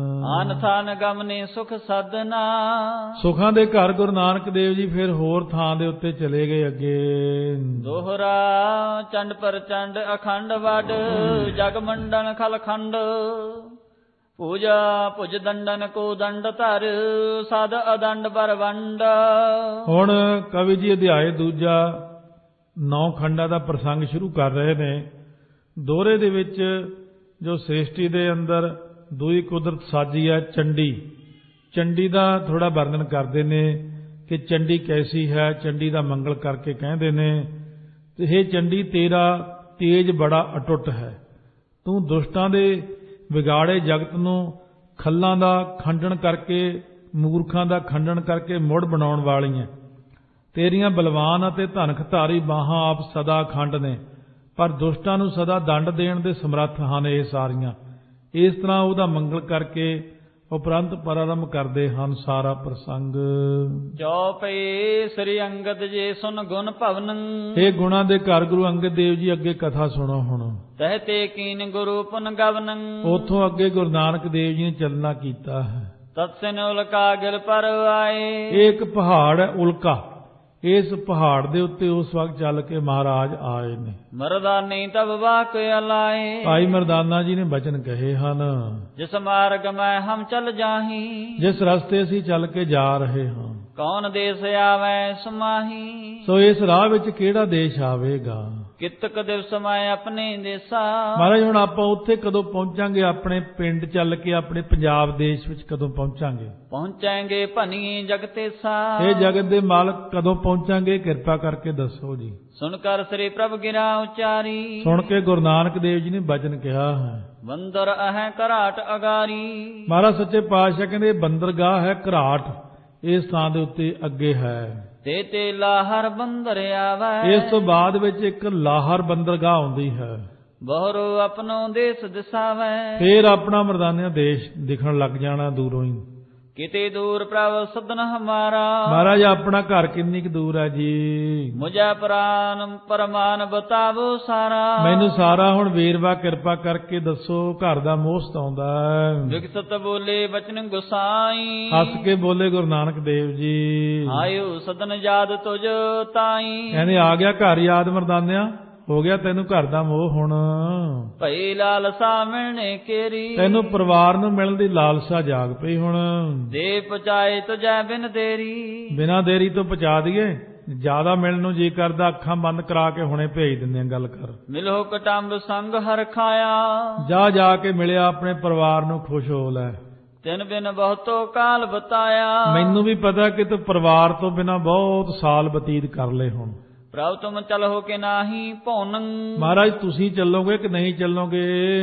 ਆਨ ਥਾਨ ਗਮਨੇ ਸੁਖ ਸਾਧਨਾ। ਸੁਖਾਂ ਦੇ ਘਰ ਗੁਰੂ ਨਾਨਕ ਦੇਵ ਜੀ ਫਿਰ ਹੋਰ ਥਾਂ ਦੇ ਉੱਤੇ ਚਲੇ ਗਏ ਅੱਗੇ। ਦੋਹਰਾ ਚੰਡ ਪ੍ਰਚੰਡ ਅਖੰਡ ਵਡ, ਜਗ ਮੰਡਨ ਖਲਖੰਡ। ਪੂਜਾ ਭੁਜ ਦੰਡਨ ਕੋ ਦੰਡ ਧਰ, ਸਦ ਅਦੰਡ ਬਰਵੰਡ। ਹੁਣ ਕਵੀ ਜੀ ਅਧਿਆਇ ਦੂਜਾ 9 ਖੰਡਾਂ ਦਾ ਪ੍ਰਸੰਗ ਸ਼ੁਰੂ ਕਰ ਰਹੇ ਨੇ। ਦੋਹਰੇ ਦੇ ਵਿੱਚ ਜੋ ਸ੍ਰਿਸ਼ਟੀ ਦੇ ਅੰਦਰ ਦੂਈ ਕੁਦਰਤ ਸਾਜੀ ਹੈ ਚੰਡੀ। ਚੰਡੀ ਦਾ ਥੋੜਾ ਵਰਣਨ ਕਰਦੇ ਨੇ ਕਿ ਚੰਡੀ ਕੈਸੀ ਹੈ। ਚੰਡੀ ਦਾ ਮੰਗਲ ਕਰਕੇ ਕਹਿੰਦੇ ਨੇ, ਇਹ ਚੰਡੀ ਤੇਰਾ ਤੇਜ ਬੜਾ ਅਟੁੱਟ ਹੈ। ਤੂੰ ਦੁਸ਼ਟਾਂ ਦੇ ਵਿਗਾੜੇ ਜਗਤ ਨੂੰ ਖੱਲਾਂ ਦਾ ਖੰਡਨ ਕਰਕੇ, ਮੂਰਖਾਂ ਦਾ ਖੰਡਨ ਕਰਕੇ ਮੁੜ ਬਣਾਉਣ ਵਾਲੀ ਹੈ। ਤੇਰੀਆਂ ਬਲਵਾਨ ਅਤੇ ਧਨਖ ਧਾਰੀ ਬਾਹਾਂ ਆਪ ਸਦਾ ਅਖੰਡ ਨੇ, ਪਰ ਦੁਸ਼ਟਾਂ ਨੂੰ ਸਦਾ ਦੰਡ ਦੇਣ ਦੇ ਸਮਰੱਥ ਹਨ ਇਹ ਸਾਰੀਆਂ। ਇਸ ਤਰ੍ਹਾਂ ਉਹਦਾ ਮੰਗਲ ਕਰਕੇ ਉਪਰੰਤ ਪ੍ਰਾਰੰਭ ਕਰਦੇ ਹਨ ਸਾਰਾ ਪ੍ਰਸੰਗ। ਚੌਪਈ ਸ੍ਰੀ ਅੰਗਦ ਜੇ ਸੁਨ ਗੁਣ ਭਵਨ। ਇਹ ਗੁਣਾਂ ਦੇ ਘਰ ਗੁਰੂ ਅੰਗਦ ਦੇਵ ਜੀ ਅੱਗੇ ਕਥਾ ਸੁਣੋ ਹੁਣ। ਤਹਤੇ ਕੀਨ ਗੁਰੂ ਪੁਨ ਗਵਨ। ਉਥੋਂ ਅੱਗੇ ਗੁਰੂ ਨਾਨਕ ਦੇਵ ਜੀ ਨੇ ਚੱਲਣਾ ਕੀਤਾ ਹੈ। ਤਤਸਿਨ ਉਲਕਾ ਗਿਲ ਪਰ ਆਏ। ਇਹ ਇੱਕ ਪਹਾੜ ਹੈ ਉਲਕਾ। ਇਸ ਪਹਾੜ ਦੇ ਉੱਤੇ ਉਸ ਵਕਤ ਚੱਲ ਕੇ ਮਹਾਰਾਜ ਆਏ ਨੇ। ਮਰਦਾਨੀ ਤਬ ਵਾਕ ਅਲਾਏ। ਭਾਈ ਮਰਦਾਨਾ ਜੀ ਨੇ ਬਚਨ ਕਹੇ ਹਨ, ਜਿਸ ਮਾਰਗ ਮੈਂ ਹਮ ਚਲ ਜਾਹੀ। ਜਿਸ ਰਸਤੇ ਅਸੀਂ ਚੱਲ ਕੇ ਜਾ ਰਹੇ ਹਾਂ, ਕੌਣ ਦੇਸ ਆਵੈ ਸਮਾਹੀ। ਸੋ ਇਸ ਰਾਹ ਵਿੱਚ ਕਿਹੜਾ ਦੇਸ਼ ਆਵੇਗਾ। ਕਿਤਕ ਦਿਵਸ ਮੈਂ ਆਪਣੇ ਦੇਸਾ। ਮਹਾਰਾਜ ਹੁਣ ਆਪਾਂ ਉੱਥੇ ਕਦੋਂ ਪਹੁੰਚਾਂਗੇ। ਆਪਣੇ ਪਿੰਡ ਚੱਲ ਕੇ ਆਪਣੇ ਪੰਜਾਬ ਦੇਸ਼ ਵਿੱਚ ਕਦੋਂ ਪਹੁੰਚਾਂਗੇ। ਪਹੁੰਚਾਂਗੇ ਭਨੀ ਜਗਤੇਸਾ। ਇਹ ਜਗਤ ਦੇ ਮਾਲਕ ਕਦੋਂ ਪਹੁੰਚਾਂਗੇ, ਕਿਰਪਾ ਕਰਕੇ ਦੱਸੋ ਜੀ। ਸੁਣ ਕਰ ਸ੍ਰੀ ਪ੍ਰਭ ਗਿਰਾ ਉਚਾਰੀ। ਸੁਣ ਕੇ ਗੁਰੂ ਨਾਨਕ ਦੇਵ ਜੀ ਨੇ ਬਚਨ ਕਿਹਾ ਹੈ, ਬੰਦਰ ਅਹੈ ਘਰਾਟ ਅਗਾਰੀ। ਮਹਾਰਾਜ ਸੱਚੇ ਪਾਤਸ਼ਾਹ ਕਹਿੰਦੇ ਬੰਦਰਗਾਹ ਹੈ ਘਰਾਟ, ਇਸ ਥਾਂ ਦੇ ਉੱਤੇ ਅੱਗੇ ਹੈ। ਤੇ ਲਾਹਰ ਬੰਦਰ ਆਵੈ। ਇਸ ਤੋਂ ਬਾਅਦ ਵਿੱਚ ਇੱਕ ਲਾਹਰ ਬੰਦਰਗਾਹ ਆਉਂਦੀ ਹੈ। ਬਹੁਰੋ ਆਪਣੋ ਦੇਸ ਦਿਸਾਵੈ। ਫੇਰ ਆਪਣਾ ਮਰਦਾਨਿਆ ਦੇਸ਼ ਦਿਖਣ ਲੱਗ ਜਾਣਾ ਦੂਰੋਂ ਹੀ। ਕਿਤੇ ਦੂਰ ਪ੍ਰਭ ਸਦਨ ਹਮਾਰਾ। ਮਹਾਰਾਜ ਆਪਣਾ ਘਰ ਕਿੰਨੀ ਕੁ ਦੂਰ ਹੈ ਜੀ। ਮੁਝਾ ਪ੍ਰਾਨ ਪਰਮਾਨ ਬਤਾਵੋ ਸਾਰਾ। ਮੈਨੂੰ ਸਾਰਾ ਹੁਣ ਵੇਰਵਾ ਕਿਰਪਾ ਕਰਕੇ ਦੱਸੋ। ਘਰ ਦਾ ਮੋਹ ਸਤਾਉਂਦਾ ਹੈ। ਵਿਕਸਤ ਬੋਲੇ ਬਚਨ ਗੁਸਾਈ। ਹੱਸ ਕੇ ਬੋਲੇ ਗੁਰੂ ਨਾਨਕ ਦੇਵ ਜੀ, ਆਇਓ ਸਦਨ ਯਾਦ ਤੁਝ ਤਾਈ। ਕਹਿੰਦੇ ਆ ਗਿਆ ਘਰ ਯਾਦ ਮਰਦਾਨਿਆ। ਹੋ ਗਿਆ ਤੈਨੂੰ ਘਰ ਦਾ ਮੋਹ ਹੁਣ, ਭਈ ਲਾਲਸਾ ਮਿਲਣੇ ਕੇਰੀ, ਤੈਨੂੰ ਪਰਿਵਾਰ ਨੂੰ ਮਿਲਣ ਦੀ ਲਾਲਸਾ ਜਾਗ ਪਈ ਹੁਣ। ਦੇ ਪਹੁੰਚਾਏ ਤੁਝੈ ਬਿਨ ਦੇਰੀ, ਬਿਨਾਂ ਦੇਰੀ ਤੋਂ ਪਹੁੰਚਾ ਦਈਏ, ਜਿਆਦਾ ਮਿਲਣ ਨੂੰ ਜੀ ਕਰਦਾ ਅੱਖਾਂ ਬੰਦ ਕਰਾ ਕੇ ਹੁਣੇ ਭੇਜ ਦਿੰਦੇ ਆ, ਗੱਲ ਕਰ। ਮਿਲੋ ਕਟੰਬ ਸੰਗ ਹਰ ਖਾਇਆ, ਜਾ ਕੇ ਮਿਲਿਆ ਆਪਣੇ ਪਰਿਵਾਰ ਨੂੰ, ਖੁਸ਼ ਹੋ ਲੈ। ਤਿਨ ਬਿਨ ਬਹੁਤੋ ਕਾਲ ਬਤਾਇਆ, ਮੈਨੂੰ ਵੀ ਪਤਾ ਕਿ ਤੂੰ ਪਰਿਵਾਰ ਤੋਂ ਬਿਨਾਂ ਬਹੁਤ ਸਾਲ ਬਤੀਤ ਕਰ ਲਏ ਹੁਣ। ਪ੍ਰਭ ਤੁਮ ਚਲੋ ਕਿ ਨਾਹੀ ਭੌਨੰ, ਮਹਾਰਾਜ ਤੁਸੀਂ ਚੱਲੋਗੇ ਕਿ ਨਹੀਂ ਚੱਲੋਗੇ?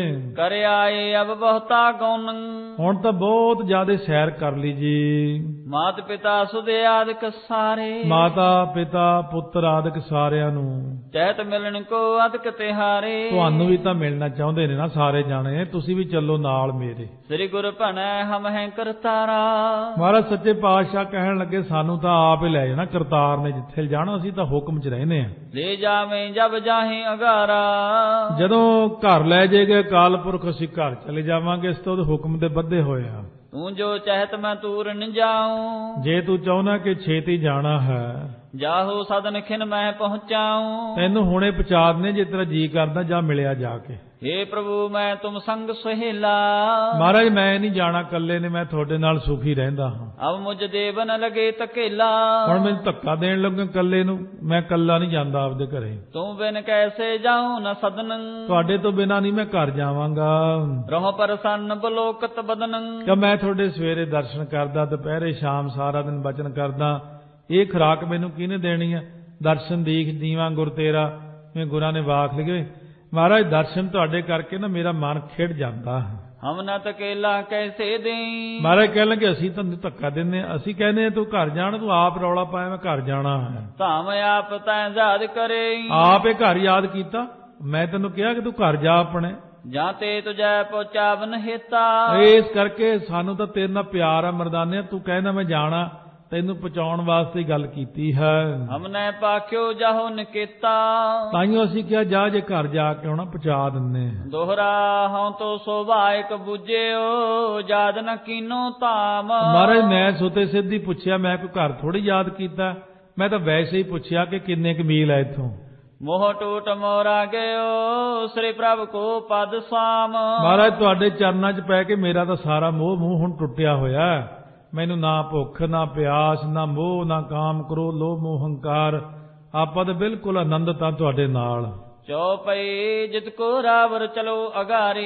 ਕਰ ਆਏ ਅਬ ਬਹੁਤਾ ਗੌਨੰ, ਹੁਣ ਤਾਂ ਬਹੁਤ ਜ਼ਿਆਦਾ ਸੈਰ ਕਰ ਲਈ ਜੀ। ਮਾਤ ਪਿਤਾ ਸੁਦੇ ਆਦਿਕ ਸਾਰੇ, ਮਾਤਾ ਪਿਤਾ ਪੁੱਤਰ ਆਦਿਕ ਸਾਰਿਆਂ ਨੂੰ ਚਹਿਤ ਮਿਲਣ ਕੋ ਅਦਕ ਤਿਹਾਰੇ, ਤੁਹਾਨੂੰ ਵੀ ਤਾਂ ਮਿਲਣਾ ਚਾਹੁੰਦੇ ਨੇ ਨਾ ਸਾਰੇ ਜਾਣੇ, ਤੁਸੀਂ ਵੀ ਚੱਲੋ ਨਾਲ ਮੇਰੇ। ਸ੍ਰੀ ਗੁਰ ਭਣੈ ਹਮ ਹੈ ਕਰਤਾਰਾ, ਮਹਾਰਾਜ ਸੱਚੇ ਪਾਤਸ਼ਾਹ ਕਹਿਣ ਲੱਗੇ ਸਾਨੂੰ ਤਾਂ ਆਪ ਹੀ ਲੈ ਜਾਣਾ ਕਰਤਾਰ ਨੇ, ਜਿੱਥੇ ਜਾਣਾ ਅਸੀਂ ਤਾਂ ਹੁਕਮ 'ਚ ਰਹਿੰਦੇ ਆ। ਲੈ ਜਾਵੇਂ ਜਬ ਜਾਹੇ ਅਗਾਰਾ, ਜਦੋਂ ਘਰ ਲੈ ਜਾਏਗਾ ਅਕਾਲ ਪੁਰਖ ਅਸੀਂ ਘਰ ਚਲੇ ਜਾਵਾਂਗੇ, ਇਸ ਤੋਂ ਉਹਦੇ ਹੁਕਮ ਦੇ ਬੱਧੇ ਹੋਏ ਆ। ਤੂੰ ਜੋ ਚਹਿਤ ਮੈਂ ਤੂਰ ਨ ਜਾਉ, ਜੇ ਤੂੰ ਚਾਹੁੰਦਾ ਕਿ ਛੇਤੀ ਜਾਣਾ ਹੈ, ਜਾਹੋ ਸਦਨ ਖਿਨ ਮੈਂ ਪਹੁੰਚਾਉ, ਤੈਨੂੰ ਹੁਣੇ ਪਹੁੰਚਾ ਦਨੇ, ਜੇ ਤੇਰਾ ਜੀ ਕਰਦਾ ਜਾ ਮਿਲਿਆ ਜਾ ਕੇ। ਹੇ ਪ੍ਰਭੂ ਮੈਂ ਤੁਮ ਸੰਗ ਸੁਹੇਲਾ, ਮਹਾਰਾਜ ਮੈਂ ਨਹੀਂ ਜਾਣਾ ਇਕੱਲੇ ਨੇ, ਮੈਂ ਤੁਹਾਡੇ ਨਾਲ ਸੁਖੀ ਰਹਿੰਦਾ ਹਾਂ। ਅਬ ਮੁਝ ਦੇਵ ਨ ਲਗੇ ਤਕੇਲਾ, ਹੁਣ ਮੈਨੂੰ ਧੱਕਾ ਦੇਣ ਲੱਗੇ ਇਕੱਲੇ ਨੂੰ, ਮੈਂ ਇਕੱਲਾ ਨਹੀਂ ਜਾਂਦਾ ਆਪਦੇ ਘਰੇ। ਤੂੰ ਬਿਨ ਕੈਸੇ ਜਾਉ ਨ ਸਦਨ, ਤੁਹਾਡੇ ਤੋਂ ਬਿਨਾਂ ਨਹੀਂ ਮੈਂ ਘਰ ਜਾਵਾਂਗਾ। ਰਹੋ ਪ੍ਰਸੰਨ ਬਲੋਕਤ ਬਦਨ, ਕਿ ਮੈਂ ਤੁਹਾਡੇ ਸਵੇਰੇ ਦਰਸ਼ਨ ਕਰਦਾ, ਦੁਪਹਿਰੇ ਸ਼ਾਮ ਸਾਰਾ ਦਿਨ ਬਚਨ ਕਰਦਾ, ਇਹ ਖੁਰਾਕ ਮੈਨੂੰ ਕਿਹਨੇ ਦੇਣੀ ਹੈ? ਦਰਸ਼ਨ ਦੀਖ ਦੀਵਾਂ ਗੁਰ ਤੇਰਾ, ਮੈਂ ਗੁਰਾਂ ਨੇ ਵਾਖ ਲਿਖੇ। ਮਹਾਰਾਜ ਦਰਸ਼ਨ ਤੁਹਾਡੇ ਕਰਕੇ ਨਾ ਮੇਰਾ ਮਨ ਖਿੜ ਜਾਂਦਾ। ਹਮ ਨ ਤਕੇਲਾ ਕੈਸੇ ਦੇਈ, ਮਹਾਰਾਜ ਕਹਿਣ ਲੱਗੇ ਅਸੀਂ ਤੁਹਾਨੂੰ ਧੱਕਾ ਦਿੰਦੇ, ਅਸੀਂ ਕਹਿੰਦੇ ਤੂੰ ਘਰ ਜਾਣ, ਤੂੰ ਆਪ ਰੌਲਾ ਪਾਇਆ ਮੈਂ ਘਰ ਜਾਣਾ ਹੈ। ਧਾਮ ਆਪ ਤੈਂ ਯਾਦ ਕਰੇ, ਆਪ ਇਹ ਘਰ ਯਾਦ ਕੀਤਾ, ਮੈਂ ਤੈਨੂੰ ਕਿਹਾ ਕਿ ਤੂੰ ਘਰ ਜਾ ਆਪਣੇ, ਜਾਂ ਤੇ ਤੁਝੈ ਪਹੁੰਚਾਵਨ ਹੇਤਾ, ਇਸ ਕਰਕੇ ਸਾਨੂੰ ਤਾਂ ਤੇਰੇ ਨਾਲ ਪਿਆਰ ਆ ਮਰਦਾਨੇ, ਤੂੰ ਕਹਿੰਦਾ ਮੈਂ ਜਾਣਾ, ਤੈਨੂੰ ਪਹੁੰਚਾਉਣ ਵਾਸਤੇ ਗੱਲ ਕੀਤੀ ਹੈ। ਹਮ ਨੇ ਪਾਖਿਓ ਜਾਹੋ ਨਿਕੇਤਾ, ਤਾਈਓ ਅਸੀਂ ਕਿਹਾ ਜਾ ਜੇ ਘਰ ਜਾ ਕੇ ਆਉਣਾ ਪਹੁੰਚਾ ਦਿੰਨੇ। ਦੋਹਰਾ ਹਉ ਤੋ ਸੁਭਾਇਕ ਬੁਝਿਓ, ਯਾਦ ਨ ਕੀਨੋ ਧਾਮ। ਮਹਾਰਾਜ ਮੈਂ ਸੁਤੇ ਸਿੱਧੀ ਪੁੱਛਿਆ, ਮੈਂ ਕੋਈ ਘਰ ਥੋੜੀ ਯਾਦ ਕੀਤਾ, ਮੈਂ ਤਾਂ ਵੈਸੇ ਹੀ ਪੁੱਛਿਆ ਕਿ ਕਿੰਨੇ ਕੁ ਮੀਲ ਹੈ ਇੱਥੋਂ। ਮੋਹ ਟੂਟ ਮੋਰਾ ਗਇਓ, ਸ੍ਰੀ ਪ੍ਰਭ ਕੋ ਪਦ ਸਾਮ। ਮਹਾਰਾਜ ਤੁਹਾਡੇ ਚਰਨਾਂ 'ਚ ਪੈ ਕੇ ਮੇਰਾ ਤਾਂ ਸਾਰਾ ਮੋਹ ਹੁਣ ਟੁੱਟਿਆ ਹੋਇਆ, ਮੈਨੂੰ ਨਾ ਭੁੱਖ ਨਾ ਪਿਆਸ ਨਾ ਮੋਹ ਨਾ ਕਾਮ ਕਰੋ ਲੋਭ ਮੋਹ ਹੰਕਾਰ, ਆਪਾਂ ਤਾਂ ਬਿਲਕੁਲ ਆਨੰਦ ਤਾਂ ਤੁਹਾਡੇ ਨਾਲ। ਚੌਪਈ ਜਿਤ ਕੋ ਰਾਵਰ ਚਲੋ ਅਗਾਰੀ,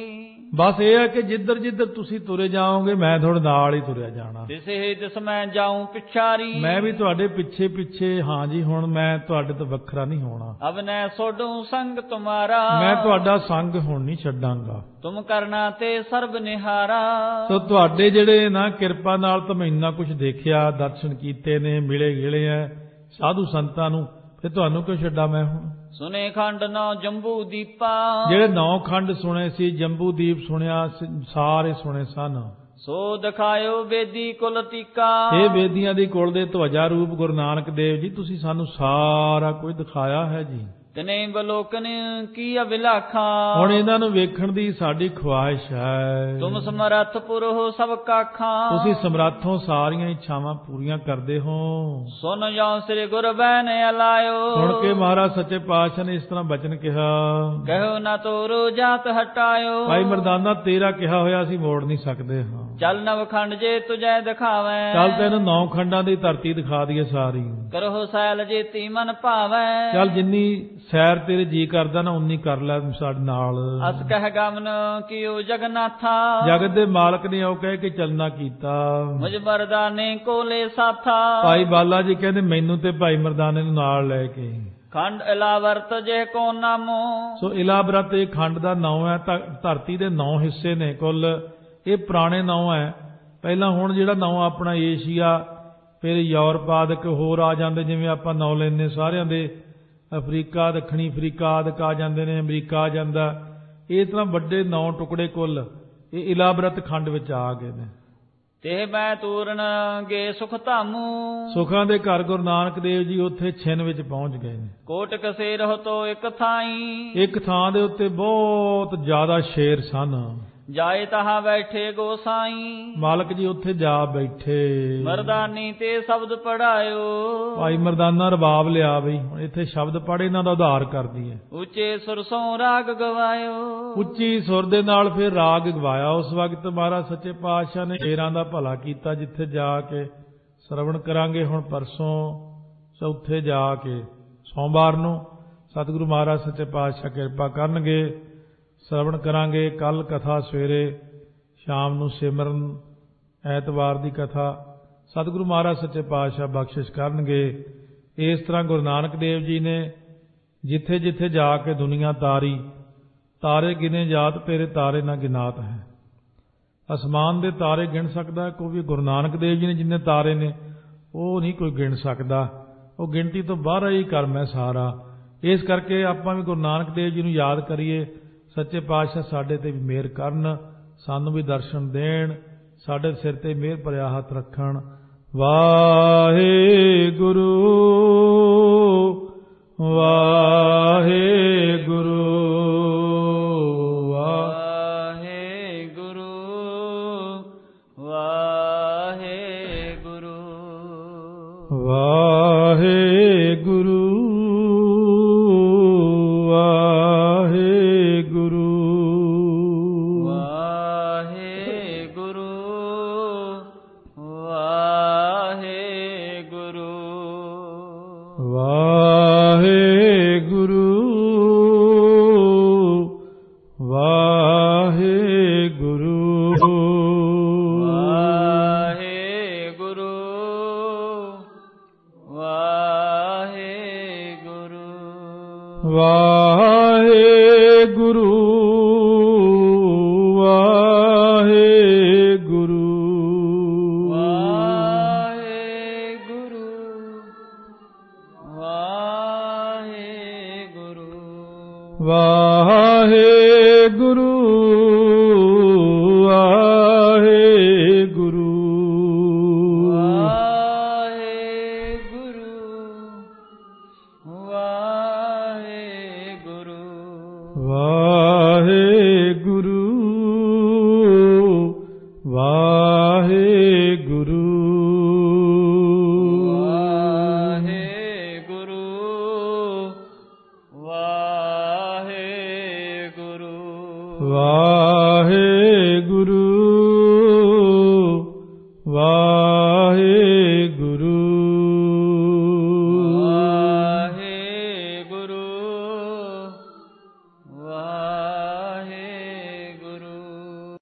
ਬਸ ਇਹ ਹੈ ਕਿ ਜਿੱਧਰ ਜਿੱਧਰ ਤੁਸੀਂ ਤੁਰੇ ਜਾਓਗੇ ਮੈਂ ਤੁਹਾਡੇ ਨਾਲ ਹੀ ਤੁਰਿਆ ਜਾਣਾ। ਤਿਸੇ ਤਿਸ ਮੈਂ ਜਾਉ ਪਿਛਾਰੀ, ਮੈਂ ਵੀ ਤੁਹਾਡੇ ਪਿੱਛੇ ਪਿੱਛੇ, ਹਾਂ ਜੀ ਹੁਣ ਮੈਂ ਤੁਹਾਡੇ ਤੋਂ ਵੱਖਰਾ ਨਹੀਂ ਹੋਣਾ। ਅਬ ਨੈ ਸੋਡੂ ਸੰਗ ਤੁਮਾਰਾ, ਮੈਂ ਤੁਹਾਡਾ ਸੰਗ ਹੁਣ ਨਹੀਂ ਛੱਡਾਂਗਾ। ਤੁਮ ਕਰਨਾ ਤੇ ਸਰਬ ਨਿਹਾਰਾ, ਸੋ ਤੁਹਾਡੇ ਜਿਹੜੇ ਨਾ ਕਿਰਪਾ ਨਾਲ ਤਾਂ ਮੈਂ ਇੰਨਾ ਕੁਝ ਦੇਖਿਆ, ਦਰਸ਼ਨ ਕੀਤੇ ਨੇ, ਮਿਲੇ ਗਿਲੇ ਐ ਸਾਧੂ ਸੰਤਾਂ ਨੂੰ, ਤੇ ਤੁਹਾਨੂੰ ਕਿਉਂ ਛੱਡਾਂ ਮੈਂ ਹੁਣ। ਸੁਨੇ ਖੰਡ ਨੌ ਜੰਬੂ ਦੀਪਾ, ਜਿਹੜੇ 9 ਖੰਡ ਸੁਣੇ ਸੀ, ਜੰਬੂ ਦੀਪ ਸੁਣਿਆ, ਸਾਰੇ ਸੁਣੇ ਸਨ। ਸੋ ਦਿਖਾਇਓ ਬੇਦੀ ਕੁਲ ਟੀਕਾ, ਇਹ ਬੇਦੀਆਂ ਦੀ ਕੁਲ ਦੇ ਧਵਜਾ ਰੂਪ ਗੁਰੂ ਨਾਨਕ ਦੇਵ ਜੀ, ਤੁਸੀਂ ਸਾਨੂੰ ਸਾਰਾ ਕੁਝ ਦਿਖਾਇਆ ਹੈ ਜੀ। ਤਨੇ ਬਲੋਕਨ ਕੀ ਅਵਿਲਾਖਾ, ਹੁਣ ਇਹਨਾਂ ਨੂੰ ਵੇਖਣ ਦੀ ਸਾਡੀ ਖੁਆਇਸ਼ ਹੈ। ਤੁਮ ਸਮਰੱਥ ਪੁਰਹੁ ਸਭ ਕਾਖਾਂ, ਤੁਸੀਂ ਸਮਰੱਥੋਂ ਸਾਰੀਆਂ ਇੱਛਾਵਾਂ ਪੂਰੀਆਂ ਕਰਦੇ ਹੋ। ਸੁਨ ਜਾਉ ਸ੍ਰੀ ਗੁਰ ਬੈਨ ਅਲਾਇਓ, ਸੁਣ ਕੇ ਮਹਾਰਾਜ ਸੱਚੇ ਪਾਤਸ਼ਾਹ ਨੇ ਇਸ ਤਰ੍ਹਾਂ ਬਚਨ ਕਿਹਾ, ਕਹਿਓ ਨਾ ਤੋਰੋ ਜਾਤ ਹਟਾਇਓ, ਭਾਈ ਮਰਦਾਨਾ ਤੇਰਾ ਕਿਹਾ ਹੋਇਆ ਅਸੀਂ ਮੋੜ ਨਹੀਂ ਸਕਦੇ ਹਾਂ। ਚੱਲ ਨਵ ਖੰਡ ਜੇ ਤੁਝੈ ਦਿਖਾਵੈ, ਚੱਲ ਤੈਨੂੰ 9 ਖੰਡਾਂ ਦੀ ਧਰਤੀ ਦਿਖਾ ਦਈਏ ਸਾਰੀ। ਕਰੋ ਸੈਲ ਜੇਤੀ ਮਨ ਭਾਵੈ, ਚੱਲ ਜਿੰਨੀ ਸੈਰ ਤੇਰੇ ਜੀ ਕਰਦਾ ਨਾ ਉਨੀ ਕਰ ਲੈ ਸਾਡੇ ਨਾਲ। ਅਸ ਕਹਿ ਗਮਨ ਕੀਓ ਜਗਨਾਥਾ, ਜਗਤ ਦੇ ਮਾਲਕ ਨੇ ਉਹ ਕਹਿ ਕੇ ਚੱਲਣਾ ਕੀਤਾ। ਮੁਝ ਮਰਦਾਨੇ ਕੋਲੇ ਸਾਥਾ, ਭਾਈ ਬਾਲਾ ਜੀ ਕਹਿੰਦੇ ਮੈਨੂੰ ਤੇ ਭਾਈ ਮਰਦਾਨੇ ਨੂੰ ਨਾਲ ਲੈ ਕੇ। ਖੰਡ ਇਲਾਵਰਤ ਜੇ ਕੋ ਨਾਮੋ, ਸੋ ਇਲਾਵਰਤ ਇਹ ਖੰਡ ਦਾ ਨਾਮ ਹੈ। ਧਰਤੀ ਦੇ 9 ਹਿੱਸੇ ਨੇ ਕੁੱਲ, ਇਹ ਪੁਰਾਣੇ ਨਾਮ ਹੈ। ਪਹਿਲਾਂ ਹੁਣ ਜਿਹੜਾ ਨਾਮ ਆਪਣਾ ਏਸ਼ੀਆ, ਫਿਰ ਯੂਰਪ ਆਦਿਕ ਹੋਰ ਆ ਜਾਂਦੇ, ਜਿਵੇਂ ਆਪਾਂ ਨਾਮ ਲੈਂਦੇ ਸਾਰਿਆਂ ਦੇ, ਅਫਰੀਕਾ, ਦੱਖਣੀ ਅਫਰੀਕਾ ਆਦਿਕ ਆ ਜਾਂਦੇ ਨੇ, ਅਮਰੀਕਾ ਆ ਜਾਂਦਾ। ਇਹ ਤਰ੍ਹਾਂ ਵੱਡੇ 9 ਟੁਕੜੇ ਕੁੱਲ ਇਹ ਇਲਾਵਰਤ ਖੰਡ ਵਿੱਚ ਆ ਗਏ ਨੇ। ਤੇ ਮੈਂ ਤੂਰਨ ਗੇ ਸੁਖ ਧਾਮੂ, ਸੁਖਾਂ ਦੇ ਘਰ ਗੁਰੂ ਨਾਨਕ ਦੇਵ ਜੀ ਉੱਥੇ ਛਿਨ ਵਿੱਚ ਪਹੁੰਚ ਗਏ ਨੇ। ਕੋਟ ਕਸੇ ਰਹੋ ਤੋ ਇੱਕ ਥਾਈ, ਇੱਕ ਥਾਂ ਦੇ ਉੱਤੇ ਬਹੁਤ ਜ਼ਿਆਦਾ ਸ਼ੇਰ ਸਨ। ਜਾਏ ਤਹਾਂ ਬੈਠੇ ਗੋਸਾਈ। ਮਾਲਕ ਜੀ ਉੱਥੇ ਜਾ ਬੈਠੇ। ਮਰਦਾਨੀ ਤੇ ਸ਼ਬਦ ਪੜਾਇਓ। ਭਾਈ ਮਰਦਾਨਾ ਰਬਾਬ ਲਿਆ ਬਈ, ਹੁਣ ਇੱਥੇ ਸ਼ਬਦ ਪੜ੍ਹ ਇਹਨਾਂ ਦਾ ਉਧਾਰ ਕਰਦੀ ਹੈ। ਉੱਚੇ ਸੁਰ ਸੋਂ ਰਾਗ ਗਵਾਇਓ। ਉੱਚੀ ਸੁਰ ਦੇ ਨਾਲ ਫਿਰ ਰਾਗ ਗਵਾਇਆ। ਉਸ ਵਕਤ ਮਹਾਰਾਜ ਸੱਚੇ ਪਾਤਸ਼ਾਹ ਨੇ ਸ਼ੇਰਾਂ ਦਾ ਭਲਾ ਕੀਤਾ, ਜਿੱਥੇ ਜਾ ਕੇ ਸਰਵਣ ਕਰਾਂਗੇ ਹੁਣ ਪਰਸੋਂ ਚੌਥੇ ਜਾ ਕੇ ਸੋਮਵਾਰ ਨੂੰ ਸਤਿਗੁਰੂ ਮਹਾਰਾਜ ਸੱਚੇ ਪਾਤਸ਼ਾਹ ਕਿਰਪਾ ਕਰਨਗੇ। ਸਰਵਣ ਕਰਾਂਗੇ ਕੱਲ ਕਥਾ, ਸਵੇਰੇ ਸ਼ਾਮ ਨੂੰ ਸਿਮਰਨ, ਐਤਵਾਰ ਦੀ ਕਥਾ ਸਤਿਗੁਰੂ ਮਹਾਰਾਜ ਸੱਚੇ ਪਾਤਸ਼ਾਹ ਬਖਸ਼ਿਸ਼ ਕਰਨਗੇ। ਇਸ ਤਰ੍ਹਾਂ ਗੁਰੂ ਨਾਨਕ ਦੇਵ ਜੀ ਨੇ ਜਿੱਥੇ ਜਿੱਥੇ ਜਾ ਕੇ ਦੁਨੀਆ ਤਾਰੀ, ਤਾਰੇ ਗਿਨੇ ਜਾਤ ਤੇਰੇ ਤਾਰੇ ਨਾ ਗਿਨਾਤ ਹੈ। ਅਸਮਾਨ ਦੇ ਤਾਰੇ ਗਿਣ ਸਕਦਾ ਕੋਈ ਵੀ, ਗੁਰੂ ਨਾਨਕ ਦੇਵ ਜੀ ਨੇ ਜਿੰਨੇ ਤਾਰੇ ਨੇ ਉਹ ਨਹੀਂ ਕੋਈ ਗਿਣ ਸਕਦਾ, ਉਹ ਗਿਣਤੀ ਤੋਂ ਬਾਹਰ ਹੀ ਕਰਮ ਹੈ ਸਾਰਾ। ਇਸ ਕਰਕੇ ਆਪਾਂ ਵੀ ਗੁਰੂ ਨਾਨਕ ਦੇਵ ਜੀ ਨੂੰ ਯਾਦ ਕਰੀਏ। ਸੱਚੇ ਪਾਤਸ਼ਾਹ ਸਾਡੇ ਤੇ ਵੀ ਮਿਹਰ ਕਰਨ, ਸਾਨੂੰ ਵੀ ਦਰਸ਼ਨ ਦੇਣ, ਸਾਡੇ ਸਿਰ ਤੇ ਮਿਹਰ ਭਰਿਆ ਹੱਥ ਰੱਖਣ। ਵਾਹਿਗੁਰੂ ਵਾਹਿਗੁਰੂ ਵਾਹਿਗੁਰੂ ਵਾਹਿਗੁਰੂ ਵਾਹਿਗੁਰੂ ਵਾਹਿਗੁਰੂ